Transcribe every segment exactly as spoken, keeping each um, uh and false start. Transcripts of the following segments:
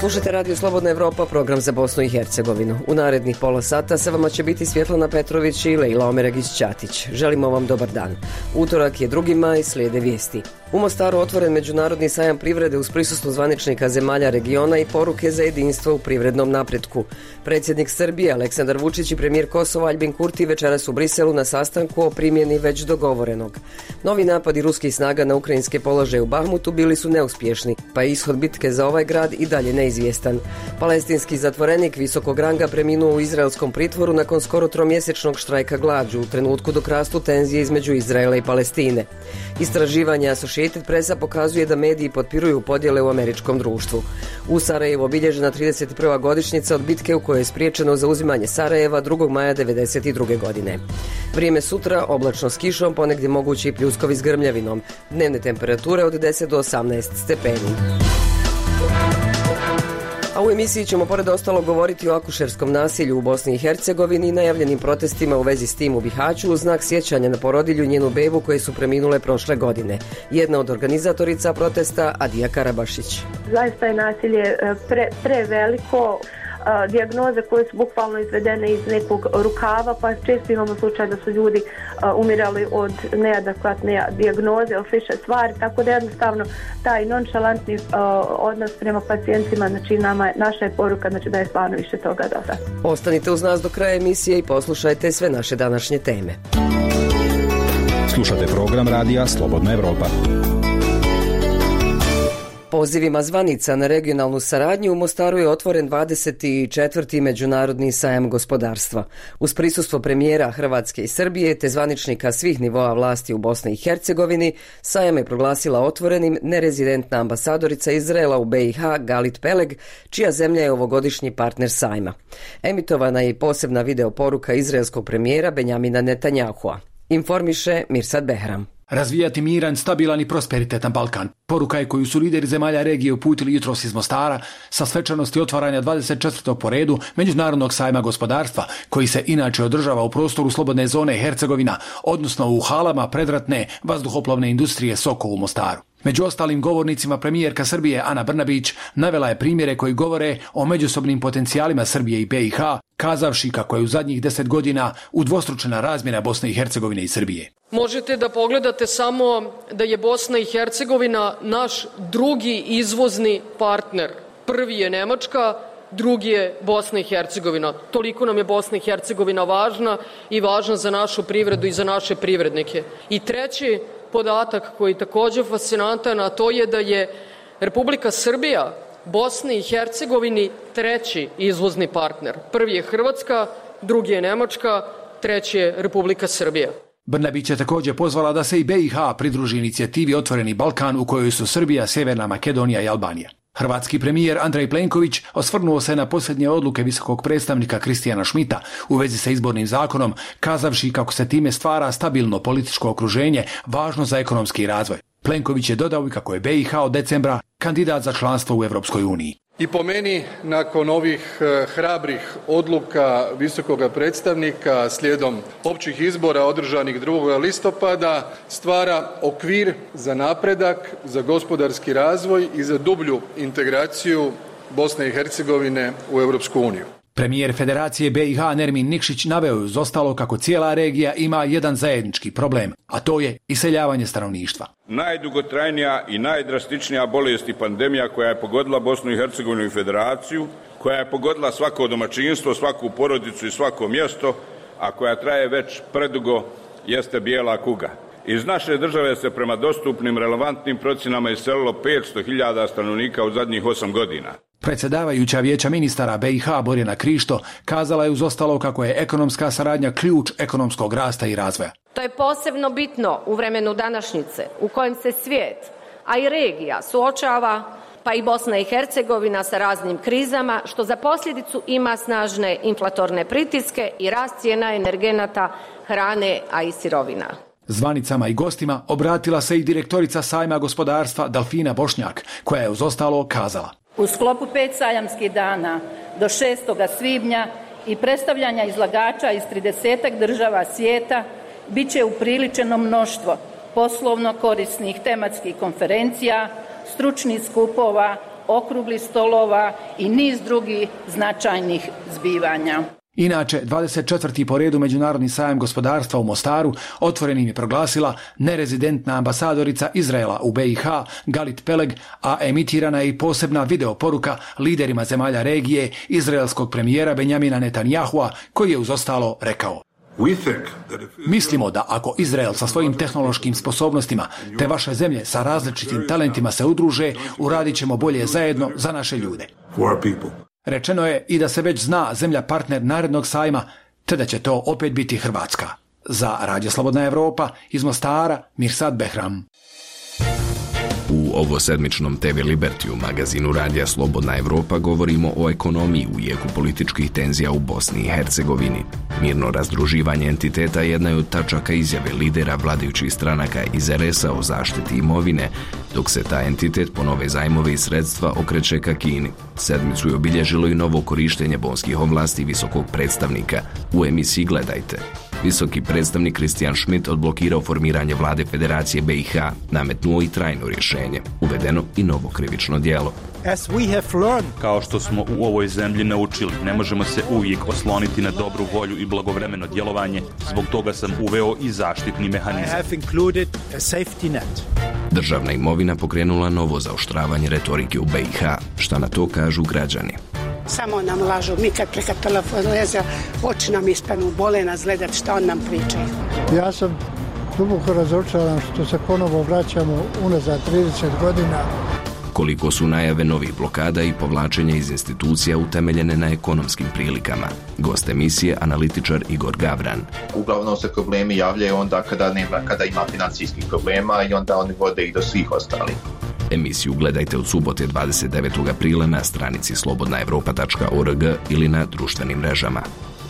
Slušajte Radio Slobodna Evropa, program za Bosnu i Hercegovinu. U narednih pola sata sa vama će biti Svjetlana Petrović i Lejla Omeragić-Ćatić. Želimo vam dobar dan. Utorak je drugi maj, slijede vijesti. U Mostaru otvoren međunarodni sajam privrede uz prisustvo zvaničnika zemalja regiona i poruke za jedinstvo u privrednom napretku. Predsjednik Srbije Aleksandar Vučić i premijer Kosova Aljbin Kurti večeras u Briselu na sastanku o primjeni već dogovorenog. Novi napadi ruskih snaga na ukrajinske položaje u Bahmutu bili su neuspješni, pa je ishod bitke za ovaj grad i dalje neizvjestan. Palestinski zatvorenik visokog ranga preminuo u izraelskom pritvoru nakon skoro tromjesečnog štrajka glađu u trenutku dok rastu tenzije između Izraela i Palestine. Istraživanje Associated Pressa pokazuje da mediji potpiruju podjele u američkom društvu. U Sarajevu obilježena trideset prva godišnjica od bitke u kojoj je spriječeno zauzimanje Sarajeva drugog maja devedeset druge godine. Vrijeme sutra oblačno s kišom, ponegdje mogući i pljuskovi s grmljavinom. Dnevne temperature od deset do osamnaest stepeni. A u emisiji ćemo pored ostalo govoriti o akušerskom nasilju u Bosni i Hercegovini i najavljenim protestima u vezi s tim u Bihaću u znak sjećanja na porodilju i njenu bebu koje su preminule prošle godine. Jedna od organizatorica protesta, Adija Karabašić. Zaista je nasilje pre, preveliko. Dijagnoze koje su bukvalno izvedene iz nekog rukava, pa često imamo slučaj da su ljudi uh, umirali od neadekvatne dijagnoze ili slične stvari, tako da jednostavno taj nonšalantni uh, odnos prema pacijentima, znači nama, naša je poruka znači da je stvarno više toga dosta. Ostanite uz nas do kraja emisije i poslušajte sve naše današnje teme. Slušate program radija Slobodna Evropa. Pozivima zvanica na regionalnu saradnju u Mostaru je otvoren dvadeset četvrti međunarodni sajam gospodarstva. Uz prisustvo premijera Hrvatske i Srbije te zvaničnika svih nivoa vlasti u Bosni i Hercegovini, sajam je proglasila otvorenim nerezidentna ambasadorica Izraela u be i ha Galit Peleg, čija zemlja je ovogodišnji partner sajma. Emitovana je i posebna video poruka izraelskog premijera Benjamina Netanjahua. Informiše Mirsad Behram. Razvijati miran, stabilan i prosperitetan Balkan. Poruka je koju su lideri zemalja regije uputili jutros iz Mostara sa svečanosti otvaranja dvadeset četvrtog po redu Međunarodnog sajma gospodarstva, koji se inače održava u prostoru slobodne zone Hercegovina, odnosno u halama predratne vazduhoplovne industrije Soko u Mostaru. Među ostalim govornicima premijerka Srbije Ana Brnabić navela je primjere koji govore o međusobnim potencijalima Srbije i be i ha, kazavši kako je u zadnjih deset godina udvostručena razmjena Bosne i Hercegovine i Srbije. Možete da pogledate samo da je Bosna i Hercegovina naš drugi izvozni partner. Prvi je Nemačka, drugi je Bosna i Hercegovina. Toliko nam je Bosna i Hercegovina važna i važna za našu privredu i za naše privrednike. I treći podatak koji je također fascinantan, a to je da je Republika Srbija Bosni i Hercegovini treći izvozni partner. Prvi je Hrvatska, drugi je Nemačka, treći je Republika Srbija. Brnabić je također pozvala da se i be i ha pridruži inicijativi Otvoreni Balkan u kojoj su Srbija, Sjeverna Makedonija i Albanija. Hrvatski premijer Andrej Plenković osvrnuo se na posljednje odluke visokog predstavnika Kristijana Šmita u vezi sa izbornim zakonom, kazavši kako se time stvara stabilno političko okruženje važno za ekonomski razvoj. Plenković je dodao i kako je be i ha od decembra kandidat za članstvo u Europskoj uniji. I po meni, nakon ovih hrabrih odluka visokog predstavnika slijedom općih izbora održanih drugog listopada, stvara okvir za napredak, za gospodarski razvoj i za dublju integraciju Bosne i Hercegovine u Europsku uniju. Premijer Federacije be i ha Nermin Nikšić naveo je uz ostalo kako cijela regija ima jedan zajednički problem, a to je iseljavanje stanovništva. Najdugotrajnija i najdrastičnija bolest i pandemija koja je pogodila Bosnu i Hercegovinu i Federaciju, koja je pogodila svako domaćinstvo, svaku porodicu i svako mjesto, a koja traje već predugo, jeste bijela kuga. Iz naše države se prema dostupnim relevantnim procjenama iselilo petsto hiljada stanovnika u zadnjih osam godina. Predsjedavajuća vijeća ministara be i ha Borjana Krišto kazala je uz ostalo kako je ekonomska saradnja ključ ekonomskog rasta i razvoja. To je posebno bitno u vremenu današnjice u kojem se svijet, a i regija suočava, pa i Bosna i Hercegovina sa raznim krizama, što za posljedicu ima snažne inflatorne pritiske i rast cijena energenata, hrane, a i sirovina. Zvanicama i gostima obratila se i direktorica sajma gospodarstva Dalfina Bošnjak, koja je uz ostalo kazala: U sklopu pet sajamskih dana do šestoga svibnja i predstavljanja izlagača iz tridesetak država svijeta bit će upriličeno mnoštvo poslovno korisnih tematskih konferencija, stručnih skupova okruglih stolova i niz drugih značajnih zbivanja. Inače, dvadeset četvrti po redu Međunarodni sajam gospodarstva u Mostaru otvorenim je proglasila nerezidentna ambasadorica Izraela u B i H Galit Peleg, a emitirana je i posebna video poruka liderima zemalja regije izraelskog premijera Benjamina Netanyahua, koji je uz ostalo rekao: Mislimo da ako Izrael sa svojim tehnološkim sposobnostima te vaše zemlje sa različitim talentima se udruže, uradit ćemo bolje zajedno za naše ljude. Rečeno je i da se već zna zemlja partner narednog sajma, te da će to opet biti Hrvatska. Za Radio Slobodna Evropa iz Mostara, Mirsad Behram. U ovosedmičnom te ve Libertiju magazinu Radija Slobodna Evropa govorimo o ekonomiji u jeku političkih tenzija u Bosni i Hercegovini. Mirno razdruživanje entiteta jedna je od tačaka izjave lidera vladajućih stranaka iz er es a o zaštiti imovine, dok se ta entitet po nove zajmove i sredstva okreće ka Kini. Sedmicu je obilježilo i novo korištenje bonskih ovlasti visokog predstavnika. U emisiji Gledajte. Visoki predstavnik Kristijan Schmidt odblokirao formiranje vlade Federacije B i H, nametnuo i trajno rješenje, uvedeno i novo krivično djelo. Kao što smo u ovoj zemlji naučili, ne možemo se uvijek osloniti na dobru volju i blagovremeno djelovanje, zbog toga sam uveo i zaštitni mehanizam. Državna imovina pokrenula novo zaoštravanje retorike u B i H, šta na to kažu građani. Samo nam lažu, mi kad preka telefon leze, oči nam ispanu, bole nas gledat šta on nam pričaju. Ja sam duboko razočaran što se ponovo vraćamo unazad trideset godina. Koliko su najave novih blokada i povlačenja iz institucija utemeljene na ekonomskim prilikama. Gost emisije, analitičar Igor Gavran. Uglavnom se problemi javljaju onda kada, nema, kada ima financijskih problema i onda oni vode i do svih ostalih. Emisiju gledajte od subote dvadeset devetog aprila na stranici slobodna evropa tačka org ili na društvenim mrežama.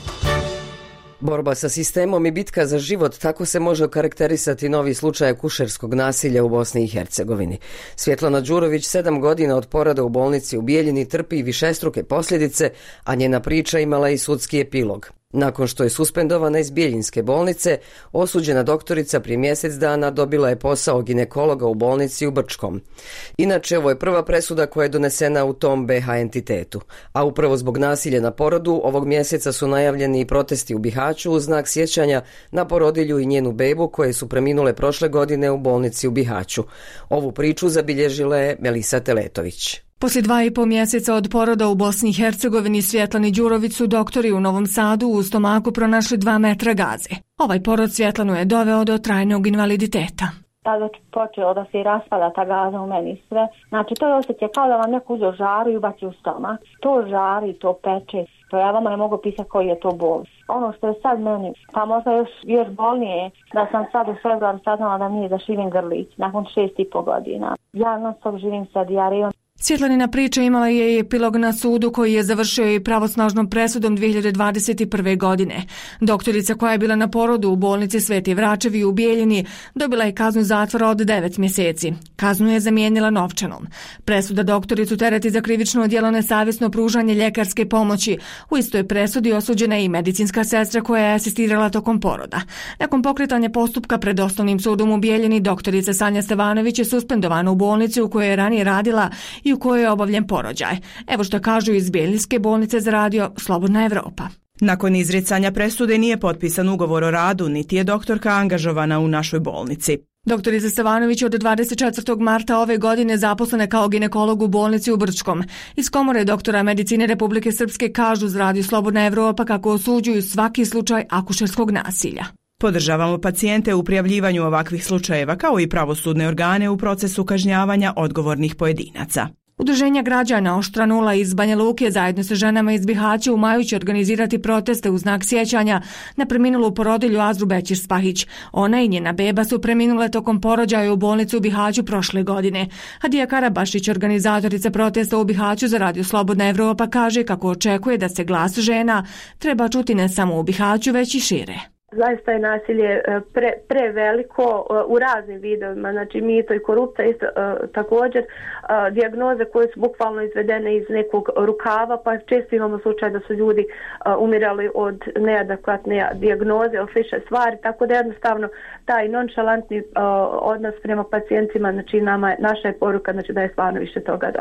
Borba sa sistemom i bitka za život, tako se može okarakterisati novi slučaj kušerskog nasilja u Bosni i Hercegovini. Svjetlana Đurović, sedam godina od poroda u bolnici u Bijeljini, trpi višestruke posljedice, a njena priča imala i sudski epilog. Nakon što je suspendovana iz Bijeljinske bolnice, osuđena doktorica prije mjesec dana dobila je posao ginekologa u bolnici u Brčkom. Inače, ovo je prva presuda koja je donesena u tom B i H entitetu. A upravo zbog nasilja na porodu, ovog mjeseca su najavljeni i protesti u Bihaću u znak sjećanja na porodilju i njenu bebu koje su preminule prošle godine u bolnici u Bihaću. Ovu priču zabilježila je Melisa Teletović. Poslije dva i po mjeseca od poroda u Bosni i Hercegovini Svjetlani Đurović su doktori u Novom Sadu u stomaku pronašli dva metra gaze. Ovaj porod Svjetlanu je doveo do trajnog invaliditeta. Tada počelo da se i raspada ta gaza u meni sve. Znači to je osjećaj kao da vam neko uzeo žaru i ubaci u stomak. To žari, to peče. To ja vama ne mogu pisati koji je to bol. Ono što je sad meni, pa možda još, još bolnije, da sam sad u februaru saznala da mi je zašivim grlić nakon šest i po godina. Ja non stop živim sa dijarijom. Svjetlanina priča imala je i epilog na sudu koji je završio i pravosnažnom presudom dvije hiljade dvadeset prve. godine. Doktorica koja je bila na porodu u bolnici Sveti Vračevi u Bijeljini dobila je kaznu zatvora od devet mjeseci. Kaznu je zamijenila novčanom. Presuda doktoricu tereti za krivično djelo nesavjesno pružanje ljekarske pomoći. U istoj presudi osuđena je i medicinska sestra koja je asistirala tokom poroda. Nakon pokretanja postupka pred osnovnim sudom u Bijeljini, doktorica Sanja Stevanović je suspendovana u bolnici u kojoj je ranije radila i u kojoj je obavljen porođaj. Evo što kažu iz Bijeljinske bolnice za radio Slobodna Evropa. Nakon izricanja presude nije potpisan ugovor o radu, niti je doktorka angažovana u našoj bolnici. Doktorica Stevanović od dvadeset četvrtog marta ove godine zaposlena kao ginekolog u bolnici u Brčkom. Iz komore doktora medicine Republike Srpske kažu za radio Slobodna Evropa kako osuđuju svaki slučaj akušerskog nasilja. Podržavamo pacijente u prijavljivanju ovakvih slučajeva kao i pravosudne organe u procesu kažnjavanja odgovornih pojedinaca. Udruženja građana Oštra nula iz Banja Luke zajedno sa ženama iz Bihaća u maju će organizirati proteste u znak sjećanja na preminulu porodilju Azru Bećir Spahić. Ona i njena beba su preminule tokom porođaja u bolnicu u Bihaću prošle godine. Hadija Karabašić, organizatorica protesta u Bihaću za radio Slobodna Evropa, kaže kako očekuje da se glas žena treba čuti ne samo u Bihaću već i šire. Zaista je nasilje pre, preveliko u raznim vidovima, znači mito i korupcija isto također, dijagnoze koje su bukvalno izvedene iz nekog rukava, pa često imamo slučaj da su ljudi umirali od neadekvatne dijagnoze ili slične stvari, tako da jednostavno taj nonšalantni odnos prema pacijentima, znači nama, naša je poruka znači da je stvarno više toga do sada.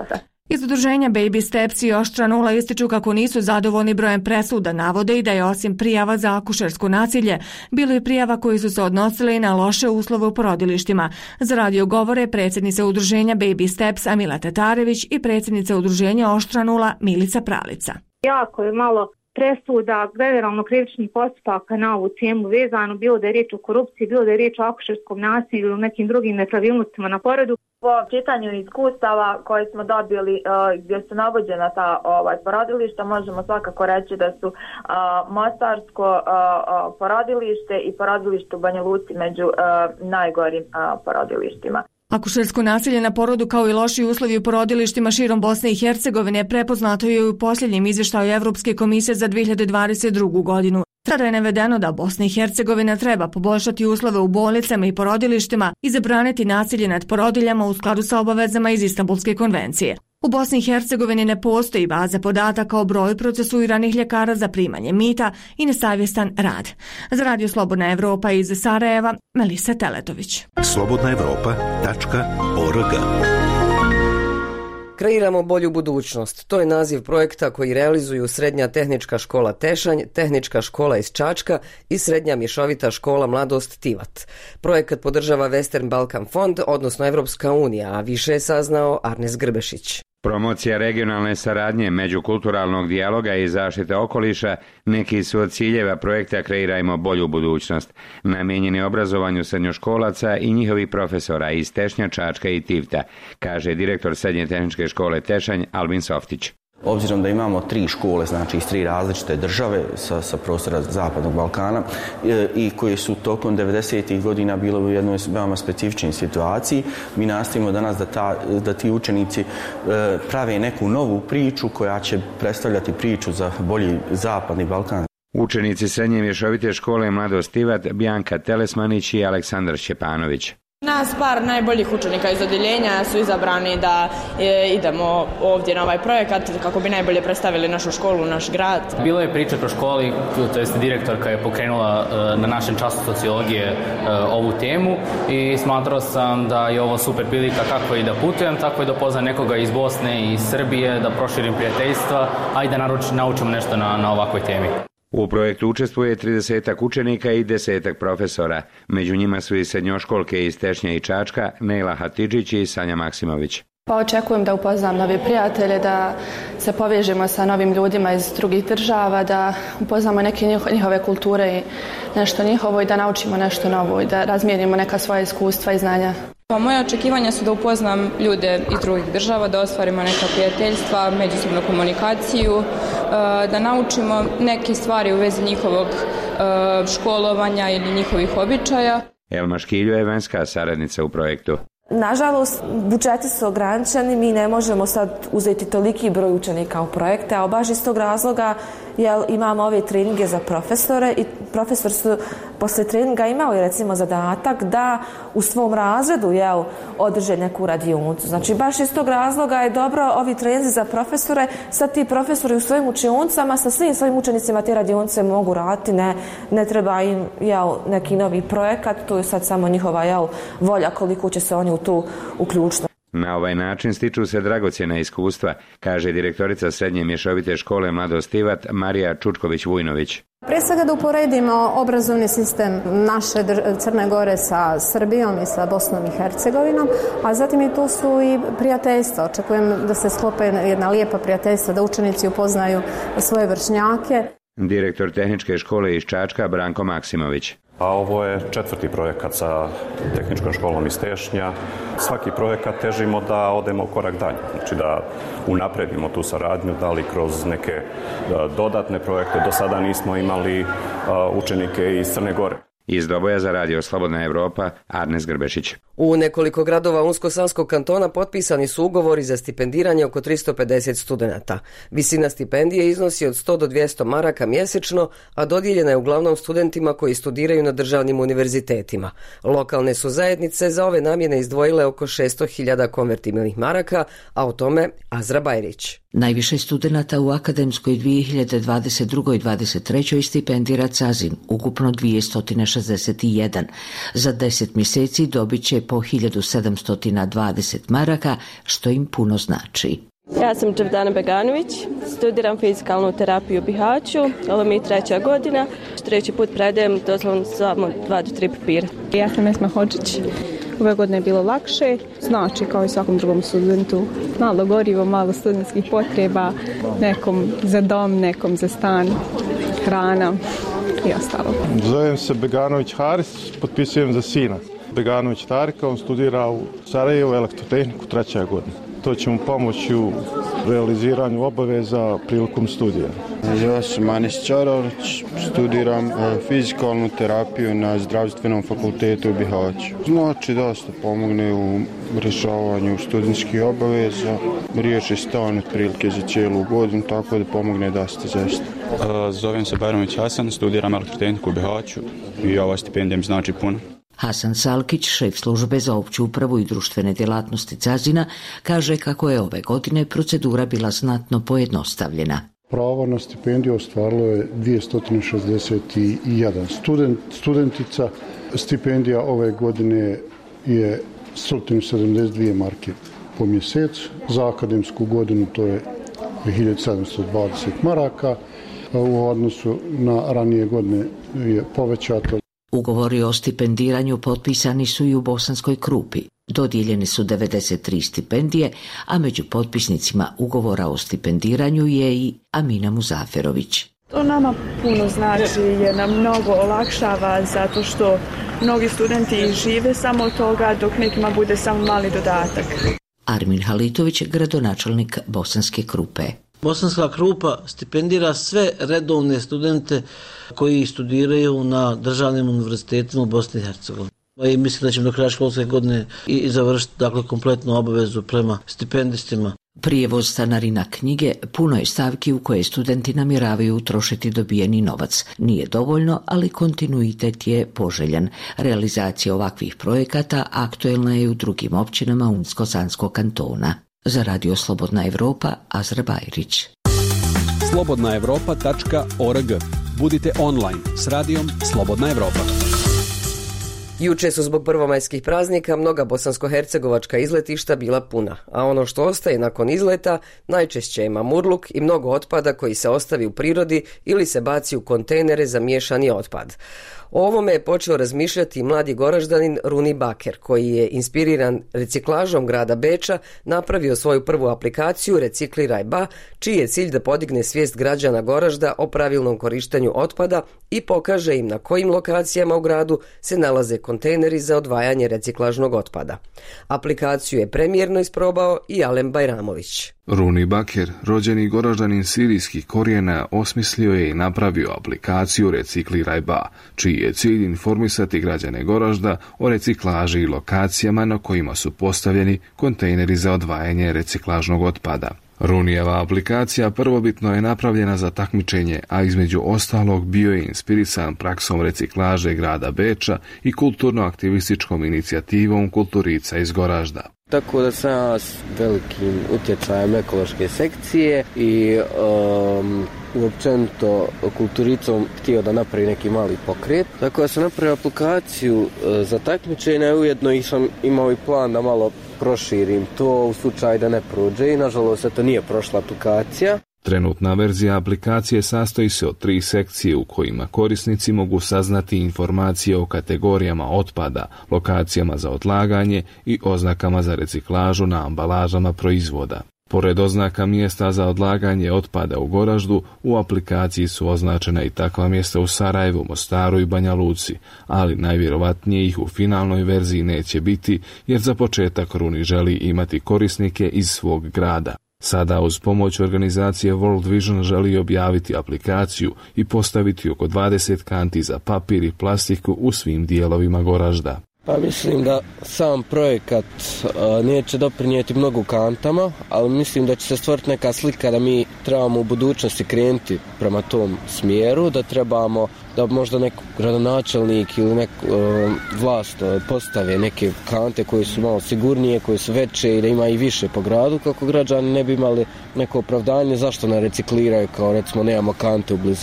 Iz udruženja Baby Steps i Oštra nula ističu kako nisu zadovoljni brojem presuda, navode i da je osim prijava za akušersko nasilje, bilo i prijava koji su se odnosile i na loše uslove u porodilištima. Za radio govore predsjednica udruženja Baby Steps Amila Tetarević i predsjednica udruženja Oštra nula Milica Pralica. Jako je malo presuda, generalno krivičnih postupaka na ovu temu vezano, bilo da je riječ o korupciji, bilo da je riječ o akušerskom nasilju ili nekim drugim nepravilnostima na porodu. Po čitanju iskustava koje smo dobili uh, gdje su navođena ta ovaj, porodilišta, možemo svakako reći da su uh, Mostarsko uh, uh, porodilište i porodilište u Banja Luci među uh, najgorim uh, porodilištima. Akušersko nasilje na porodu kao i loši uslovi u porodilištima širom Bosne i Hercegovine prepoznato je u posljednjem izvještaju Evropske komisije za dvije hiljade dvadeset drugu godinu. Tada je navedeno da Bosna i Hercegovina treba poboljšati uslove u bolnicama i porodilištima i zabraniti nasilje nad porodiljama u skladu sa obavezama iz Istanbulske konvencije. U Bosni i Hercegovini ne postoji baza podataka o broju procesuiranih ljekara za primanje mita i nesavjestan rad. Za Radio Slobodna Evropa iz Sarajeva, Melisa Teletović. slobodna evropa tačka org. Kreiramo bolju budućnost. To je naziv projekta koji realizuju Srednja tehnička škola Tešanj, Tehnička škola iz Čačka i Srednja mješovita škola Mladost Tivat. Projekat podržava Western Balkan Fond, odnosno Evropska unija, a više je saznao Arnes Grbešić. Promocija regionalne saradnje, međukulturalnog dijaloga i zaštite okoliša neki su od ciljeva projekta Kreirajmo bolju budućnost, namijenjeni obrazovanju srednjoškolaca i njihovih profesora iz Tešnja, Čačka i Tivta, kaže direktor Srednje tehničke škole Tešanj Albin Softić. Obzirom da imamo tri škole, znači iz tri različite države sa, sa prostora Zapadnog Balkana e, i koje su tokom devedesetih godina bile u jednoj veoma specifičnoj situaciji, mi nastavimo danas da, ta, da ti učenici e, prave neku novu priču koja će predstavljati priču za bolji Zapadni Balkan. Učenici Srednje mješovite škole Mladost Tivat, Bjanka Telesmanić i Aleksandar Šćepanović. Nas par najboljih učenika iz odjeljenja su izabrani da e, idemo ovdje na ovaj projekat kako bi najbolje predstavili našu školu, naš grad. Bilo je priča kroz školi, to jest direktorka je pokrenula e, na našem času sociologije e, ovu temu i smatrao sam da je ovo super prilika kako i da putujem, tako i da poznam nekoga iz Bosne i Srbije, da proširim prijateljstva, a i da naruč, naučim nešto na, na ovakvoj temi. U projektu učestvuje tridesetak učenika i desetak profesora. Među njima su i srednjoškolke iz Tešnja i Čačka, Nejla Hatidžić i Sanja Maksimović. Pa očekujem da upoznam nove prijatelje, da se povežemo sa novim ljudima iz drugih država, da upoznamo neke njihove kulture i nešto njihovo i da naučimo nešto novo i da razmijenimo neka svoja iskustva i znanja. Pa moje očekivanja su da upoznam ljude iz drugih država, da ostvarimo neka prijateljstva, međusobnu komunikaciju, da naučimo neke stvari u vezi njihovog školovanja ili njihovih običaja. Elma Škiljo je vanjska saradnica u projektu. Nažalost, budžeti su ograničeni, mi ne možemo sad uzeti toliki broj učenika u projekte, a baš iz tog razloga jel, imamo ove treninge za profesore i profesor su posle treninga imali recimo zadatak da u svom razredu jel, održe neku radionicu. Znači baš iz tog razloga je dobro ovi treninzi za profesore, sad ti profesori u svojim učionicama sa svim svojim učenicima te radionice mogu raditi, ne, ne treba im jel, neki novi projekat, to je sad samo njihova jel, volja koliko će se oni u tu uključiti. Na ovaj način stiču se dragocjena iskustva, kaže direktorica Srednje mješovite škole Mladost Tivat Marija Čučković-Vujnović. Prije svega da uporedimo obrazovni sistem naše Crne Gore sa Srbijom i sa Bosnom i Hercegovinom, a zatim i tu su i prijateljstva. Očekujem da se sklope jedna lijepa prijateljstva, da učenici upoznaju svoje vršnjake. Direktor Tehničke škole iz Čačka Branko Maksimović. A ovo je četvrti projekat sa Tehničkom školom iz Tešnja. Svaki projekat težimo da odemo korak dalje, znači da unapredimo tu saradnju, da li kroz neke dodatne projekte. Do sada nismo imali učenike iz Crne Gore. Iz Doboja za Radio Slobodna Evropa, Arnes Grbešić. U nekoliko gradova Unsko-Sanskog kantona potpisani su ugovori za stipendiranje oko tristo pedeset studenata. Visina stipendije iznosi od sto do dvjesto maraka mjesečno, a dodijeljena je uglavnom studentima koji studiraju na državnim univerzitetima. Lokalne su zajednice za ove namjene izdvojile oko šesto hiljada konvertibilnih maraka, a o tome Azra Bajrić. Najviše studenata u akademskoj dvije hiljade dvadeset druge. dvadeset treće. stipendira Cazin, ukupno dvjesto šezdeset jedan. Za deset mjeseci dobit će po hiljadu sedamsto dvadeset maraka, što im puno znači. Ja sam Džavdana Beganović, studiram fizikalnu terapiju u Bihaću, ovo mi je treća godina, treći put predajem doslovno samo dva do tri papira. Ja sam Esma Hodžić, ove godine je bilo lakše, znači kao i svakom drugom studentu, malo gorivo, malo studentskih potreba, nekom za dom, nekom za stan, hrana i ostalo. Zovem se Beganović Haris, potpisujem za sina. Beganović Tarika, on studira u Sarajevu elektrotehniku, treća godina. To će mu pomoći u realiziranju obaveza prilikom studija. Ja sam Anis Čaralić, studiram fizikalnu terapiju na zdravstvenom fakultetu u Bihaću. Znači dosta pomogne u rješavanju studentskih obaveza, riješi stan otprilike za cijelu godinu, tako da pomogne dosta zaista. Zovem se Bajromić Hasan, studiram elektrotehniku u Bihaću i ova stipendija mi znači puno. Hasan Salkić, šef službe za opću upravu i društvene djelatnosti Cazina, kaže kako je ove godine procedura bila znatno pojednostavljena. Pravo na stipendiju ostvarilo je dvjesto šezdeset jedan student, studentica. Stipendija ove godine je sto sedamdeset dvije marke po mjesecu. Za akademsku godinu to je hiljadu sedamsto dvadeset maraka. U odnosu na ranije godine je povećato. Ugovori o stipendiranju potpisani su i u Bosanskoj Krupi. Dodijeljene su devedeset tri stipendije, a među potpisnicima ugovora o stipendiranju je i Amina Muzaferović. To nama puno znači jer nam mnogo olakšava zato što mnogi studenti žive samo od toga dok nekima bude samo mali dodatak. Armin Halitović, gradonačelnik Bosanske Krupe. Bosanska Krupa stipendira sve redovne studente koji studiraju na državnim univerzitetima u Bosni i Hercegovini. I mislim da ćemo do kraja školske godine i završiti dakle, kompletnu obavezu prema stipendistima. Prijevoz, stanarina, knjige, puno je stavki u koje studenti namjeravaju utrošiti dobijeni novac. Nije dovoljno, ali kontinuitet je poželjan. Realizacija ovakvih projekata aktuelna je u drugim općinama Unsko-Sanskog kantona. Za Radio Slobodna Evropa, Azra Bajrić. slobodna evropa tačka org. Budite online s radijom Slobodna Evropa. Juče su zbog prvomajskih praznika mnoga bosansko-hercegovačka izletišta bila puna, a ono što ostaje nakon izleta najčešće je mamurluk i mnogo otpada koji se ostavi u prirodi ili se baci u kontejnere za miješani otpad. O ovome je počeo razmišljati i mladi Goraždanin Runi Baker, koji je inspiriran reciklažom grada Beča napravio svoju prvu aplikaciju Recikliraj Ba, čiji je cilj da podigne svijest građana Goražda o pravilnom korištenju otpada i pokaže im na kojim lokacijama u gradu se nalaze kontejneri za odvajanje reciklažnog otpada. Aplikaciju je premijerno isprobao i Alem Bajramović. Runi Baker, rođeni Goraždanin sirijskih korijena, osmislio je i napravio aplikaciju Recikliraj Ba, čiji je cilj informisati građane Goražda o reciklaži i lokacijama na kojima su postavljeni kontejneri za odvajanje reciklažnog otpada. Runijeva aplikacija prvobitno je napravljena za takmičenje, a između ostalog bio je inspirisan praksom reciklaže grada Beča i kulturno-aktivističkom inicijativom Kulturica iz Goražda. Tako da sam ja s velikim utjecajem ekološke sekcije i um, uopćenito kulturicom htio da napravi neki mali pokret. Tako da sam napravio aplikaciju uh, za takmičenje, ujedno i sam imao i plan da malo proširim to u slučaju da ne prođe i nažalost to nije prošla aplikacija. Trenutna verzija aplikacije sastoji se od tri sekcije u kojima korisnici mogu saznati informacije o kategorijama otpada, lokacijama za odlaganje i oznakama za reciklažu na ambalažama proizvoda. Pored oznaka mjesta za odlaganje otpada u Goraždu, u aplikaciji su označena i takva mjesta u Sarajevu, Mostaru i Banja Luci, ali najvjerovatnije ih u finalnoj verziji neće biti, jer za početak Runi želi imati korisnike iz svog grada. Sada uz pomoć organizacije World Vision želi objaviti aplikaciju i postaviti oko dvadeset kanti za papir i plastiku u svim dijelovima Goražda. Pa mislim da sam projekat uh, neće doprinijeti mnogo kantama, ali mislim da će se stvoriti neka slika da mi trebamo u budućnosti krenuti prema tom smjeru, da trebamo da možda neko gradonačelnik ili nek uh, vlast uh, postave neke kante koje su malo sigurnije, koje su veće i da ima i više po gradu, kako građani ne bi imali neko opravdanje zašto ne recikliraju, kao recimo nemamo kante u blizini.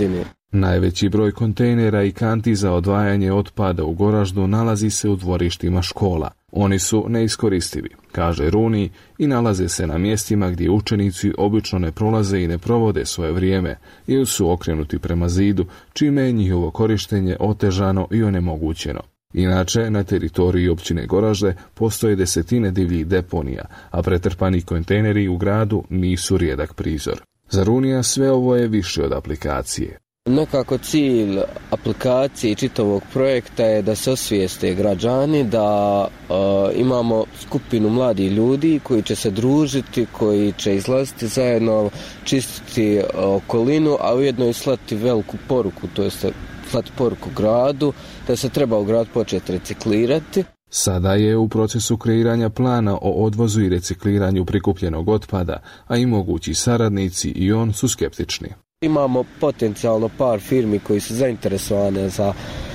Najveći broj kontejnera i kanti za odvajanje otpada u Goraždu nalazi se u dvorištima škola. Oni su neiskoristivi, kaže Runi, i nalaze se na mjestima gdje učenici obično ne prolaze i ne provode svoje vrijeme ili su okrenuti prema zidu, čime je njihovo korištenje otežano i onemogućeno. Inače, na teritoriji općine Goražde postoje desetine divljih deponija, a pretrpani kontejneri u gradu nisu rijedak prizor. Za Runija sve ovo je više od aplikacije. Nekako cilj aplikacije i čitavog projekta je da se osvijeste građani, da uh, imamo skupinu mladih ljudi koji će se družiti, koji će izlaziti zajedno, čistiti uh, okolinu, a ujedno i slati veliku poruku, to jest slati poruku gradu, da se treba u grad početi reciklirati. Sada je u procesu kreiranja plana o odvozu i recikliranju prikupljenog otpada, a i mogući saradnici i on su skeptični. Imamo potencijalno par firmi koji su zainteresovane za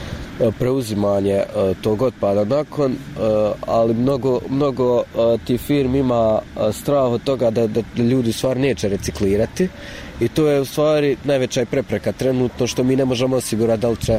preuzimanje tog otpada nakon, ali mnogo, mnogo tih firmi ima strah od toga da, da ljudi stvar neće reciklirati i to je u stvari najveća prepreka trenutno, što mi ne možemo osigurati da li će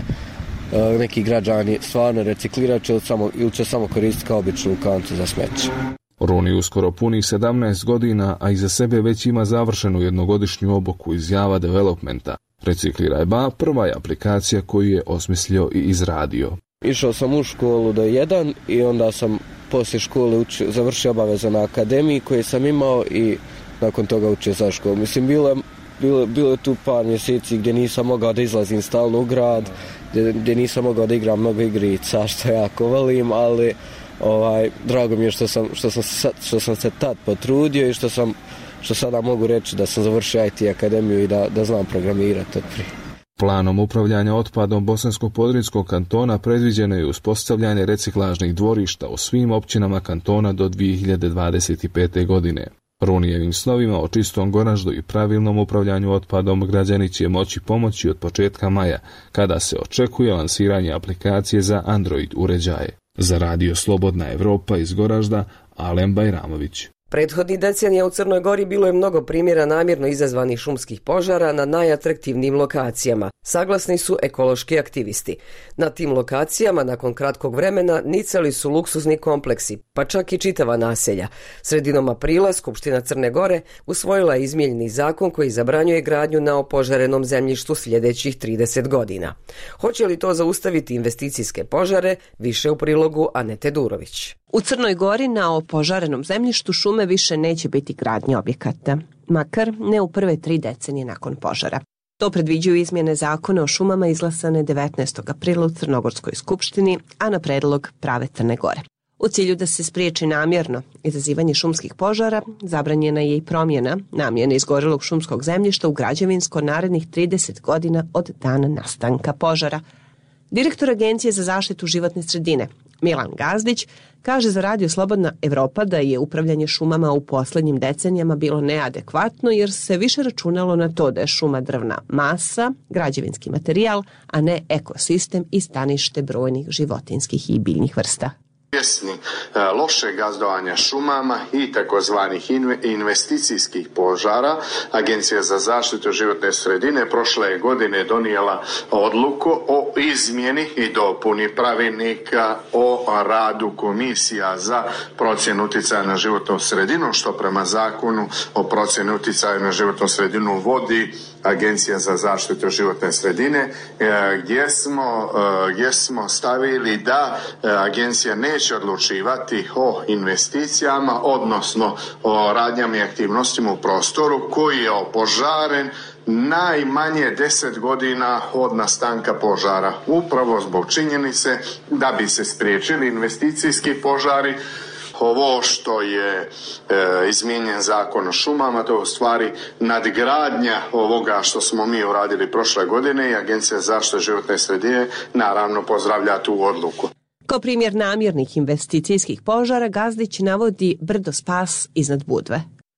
neki građani stvarno reciklirati ili, samo, ili će samo koristiti kao običnu kantu za smeće. Runi uskoro puni sedamnaest godina, a iza sebe već ima završenu jednogodišnju obuku iz Java Developmenta. Recikliraj ba prva je aplikacija koju je osmislio i izradio. Išao sam u školu do jedan i onda sam poslije škole učio, završio obaveze na akademiji koje sam imao i nakon toga učio za školu. Mislim, bilo, bilo, bilo je tu par mjeseci gdje nisam mogao da izlazim stalno u grad, gdje, gdje nisam mogao da igram mnogo igrica, što jako volim, ali ovaj, drago mi je što sam, što sam, što sam se tad potrudio i što sam što sada mogu reći da sam završio I T akademiju i da, da znam programirati od prije. Planom upravljanja otpadom Bosansko-Podrinjskog kantona predviđeno je uspostavljanje reciklažnih dvorišta u svim općinama kantona do dvije hiljade dvadeset pete. godine. Runijevim snovima o čistom Goraždu i pravilnom upravljanju otpadom građani će moći pomoći od početka maja, kada se očekuje lansiranje aplikacije za Android uređaje. Za radio Slobodna Evropa iz Goražda, Alen Bajramović. Prethodnih decenija u Crnoj Gori bilo je mnogo primjera namjerno izazvanih šumskih požara na najatraktivnijim lokacijama, saglasni su ekološki aktivisti. Na tim lokacijama nakon kratkog vremena nicali su luksuzni kompleksi, pa čak i čitava naselja. Sredinom aprila Skupština Crne Gore usvojila je izmijenjeni zakon koji zabranjuje gradnju na opožarenom zemljištu sljedećih trideset godina. Hoće li to zaustaviti investicijske požare? Više u prilogu Anete Durović. U Crnoj Gori na opožarenom zemljištu šume više neće biti gradnje objekata, makar ne u prve tri decenije nakon požara. To predviđaju izmjene zakona o šumama izglasane devetnaestog aprila u Crnogorskoj skupštini, a na predlog Prave Crne Gore. U cilju da se spriječi namjerno izazivanje šumskih požara, zabranjena je i promjena namjene izgorelog šumskog zemljišta u građevinsko narednih trideset godina od dana nastanka požara. Direktor Agencije za zaštitu životne sredine, Milan Gazdić, kaže za radio Slobodna Evropa da je upravljanje šumama u posljednjim decenijama bilo neadekvatno jer se više računalo na to da je šuma drvna masa, građevinski materijal, a ne ekosistem i stanište brojnih životinjskih i biljnih vrsta. Svjesni lošeg gazdovanja šumama i takozvanih investicijskih požara, Agencija za zaštitu životne sredine prošle godine donijela odluku o izmjeni i dopuni pravilnika o radu komisija za procjenu utjecaja na životnu sredinu, što prema zakonu o procjeni utjecaja na životnu sredinu vodi Agencija za zaštitu životne sredine, gdje smo, gdje smo stavili da agencija neće odlučivati o investicijama, odnosno o radnjama i aktivnostima u prostoru koji je opožaren najmanje deset godina od nastanka požara. Upravo zbog činjenice da bi se spriječili investicijski požari, ovo što je e, izmijenjen zakon o šumama, to je u stvari nadgradnja ovoga što smo mi uradili prošle godine i Agencija za zaštitu životne sredine naravno pozdravlja tu odluku. Kao primjer namjernih investicijskih požara Gazdić navodi brdo Spas iznad Budve.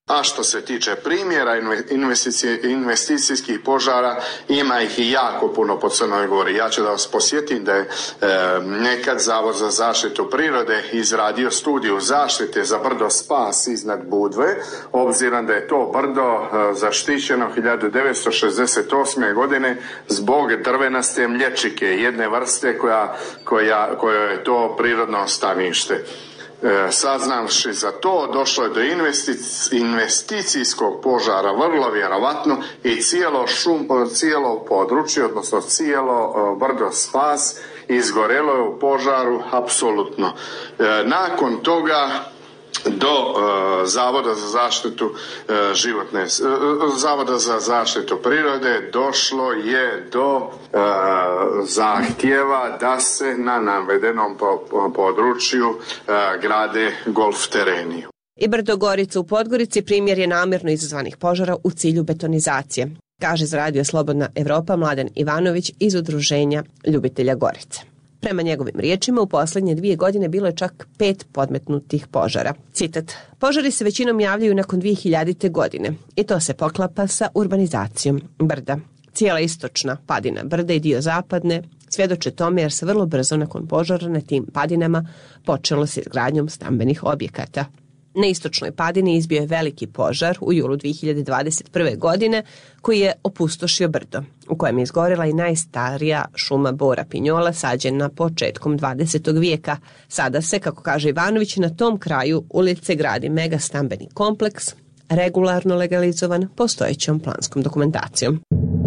A što se tiče primjera investicijskih požara, ima ih i jako puno po Crnoj Gori. Ja ću da vas posjetim da je e, nekad Zavod za zaštitu prirode izradio studiju zaštite za brdo Spas iznad Budve, obzirom da je to brdo e, zaštićeno hiljadu devetsto šezdeset osme. godine zbog drvenaste mlječike, jedne vrste koja, koja, koja je to prirodno stanište. Saznavši za to, došlo je do investicijskog požara, vrlo vjerovatno, i cijelo, šum, cijelo područje, odnosno cijelo brdo Spas izgorelo je u požaru apsolutno. Nakon toga do uh, Zavoda za zaštitu uh, životne uh, Zavoda za zaštitu prirode došlo je do uh, zahtjeva da se na navedenom po, po području uh, grade golf tereni. I brdo Gorica u Podgorici primjer je namjerno izazvanih požara u cilju betonizacije, kaže za Radio Slobodna Evropa Mladen Ivanović iz Udruženja ljubitelja Gorice. Prema njegovim riječima, u posljednje dvije godine bilo je čak pet podmetnutih požara. Citat: požari se većinom javljaju nakon dvije hiljadite. godine i to se poklapa sa urbanizacijom brda. Cijela istočna padina brda i dio zapadne svjedoče tome jer se vrlo brzo nakon požara na tim padinama počelo s izgradnjom stambenih objekata. Na istočnoj padini izbio je veliki požar u julu dvije hiljade dvadeset prve. godine koji je opustošio brdo, u kojem je izgorela i najstarija šuma bora pinjola sađena početkom dvadesetog vijeka. Sada se, kako kaže Ivanović, na tom kraju ulice gradi mega stambeni kompleks, regularno legalizovan postojećom planskom dokumentacijom.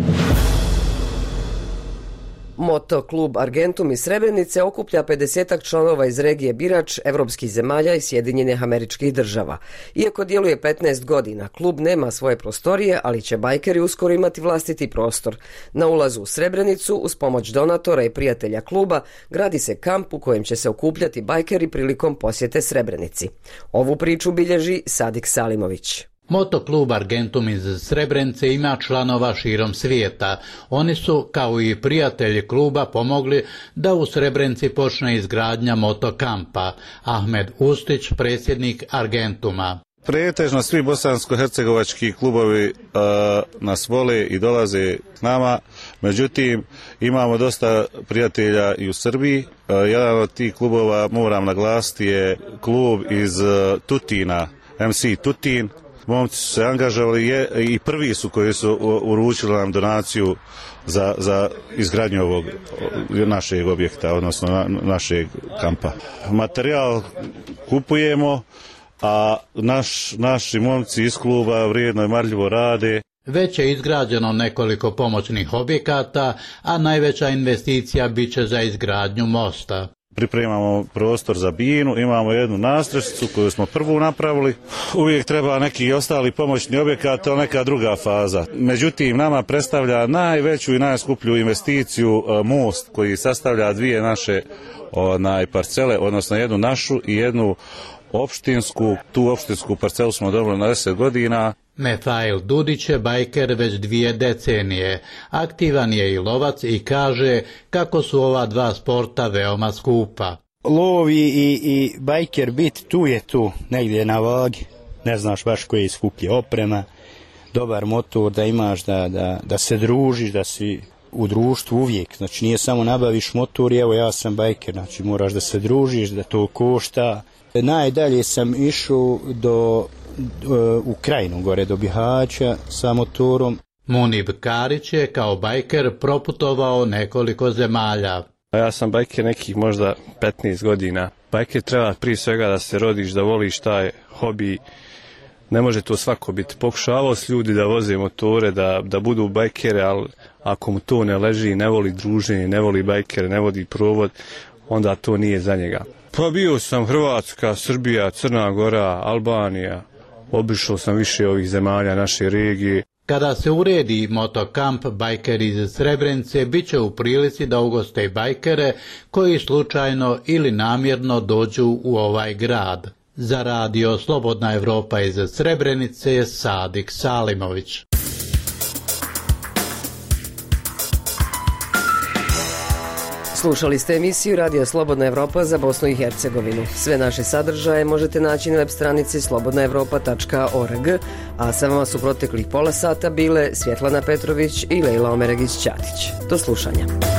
Moto klub Argentum iz Srebrenice okuplja pedesetak članova iz regije Birač, evropskih zemalja i Sjedinjenih Američkih Država. Iako djeluje petnaest godina, klub nema svoje prostorije, ali će bajkeri uskoro imati vlastiti prostor. Na ulazu u Srebrenicu, uz pomoć donatora i prijatelja kluba, gradi se kamp u kojem će se okupljati bajkeri prilikom posjete Srebrenici. Ovu priču bilježi Sadik Salimović. Motoklub Argentum iz Srebrenice ima članova širom svijeta. Oni su, kao i prijatelji kluba, pomogli da u Srebrenici počne izgradnja motokampa. Ahmed Ustić, predsjednik Argentuma. Pretežno svi bosansko-hercegovački klubovi uh, nas vole i dolaze k nama, međutim imamo dosta prijatelja i u Srbiji. Uh, jedan od tih klubova, moram naglasiti, je klub iz uh, Tutina, em ce Tutin. Momci su se angažovali je, i prvi su koji su uručili nam donaciju za, za izgradnju ovog našeg objekta, odnosno na, našeg kampa. Materijal kupujemo, a naš, naši momci iz kluba vrijedno i marljivo rade. Već je izgrađeno nekoliko pomoćnih objekata, a najveća investicija bit će za izgradnju mosta. Pripremamo prostor za binu, imamo jednu nastrešnicu koju smo prvu napravili. Uvijek treba neki ostali pomoćni objekat, ali neka druga faza. Međutim, nama predstavlja najveću i najskuplju investiciju most koji sastavlja dvije naše onaj, parcele, odnosno jednu našu i jednu opštinsku. Tu opštinsku parcelu smo dobili na deset godina. Mefail Dudić je bajker već dvije decenije. Aktivan je i lovac i kaže kako su ova dva sporta veoma skupa. Lov i, i bajker bit tu je tu, negdje na vagi. Ne znaš baš koji je skuplje oprema, dobar motor da imaš, da, da, da se družiš, da si u društvu uvijek. Znači nije samo nabaviš motor i evo ja sam bajker, znači moraš da se družiš, da to košta. Najdalje sam išao do u Krajinu, gore do Bihaća sa motorom. Munib Karić je kao bajker proputovao nekoliko zemalja. Ja sam bajker nekih možda petnaest godina. Bajker treba prije svega da se rodiš, da voliš taj hobi. Ne može to svako biti. Pokušavao s ljudi da voze motore, da, da budu bajkere, ali ako mu to ne leži, ne voli druženje, ne voli bajkere, ne voli provod, onda to nije za njega. Pa bio sam Hrvatska, Srbija, Crna Gora, Albanija. Obišao sam više ovih zemalja naše regije. Kada se uredi motokamp, bajkeri iz Srebrenice bit će u prilici da ugoste bajkere koji slučajno ili namjerno dođu u ovaj grad. Za Radio Slobodna Evropa iz Srebrenice je Sadik Salimović. Slušali ste emisiju Radija Slobodna Evropa za Bosnu i Hercegovinu. Sve naše sadržaje možete naći na web stranici slobodna evropa tačka org, a sa vama su proteklih pola sata bile Svjetlana Petrović i Lejla Omeragić-Ćatić. Do slušanja.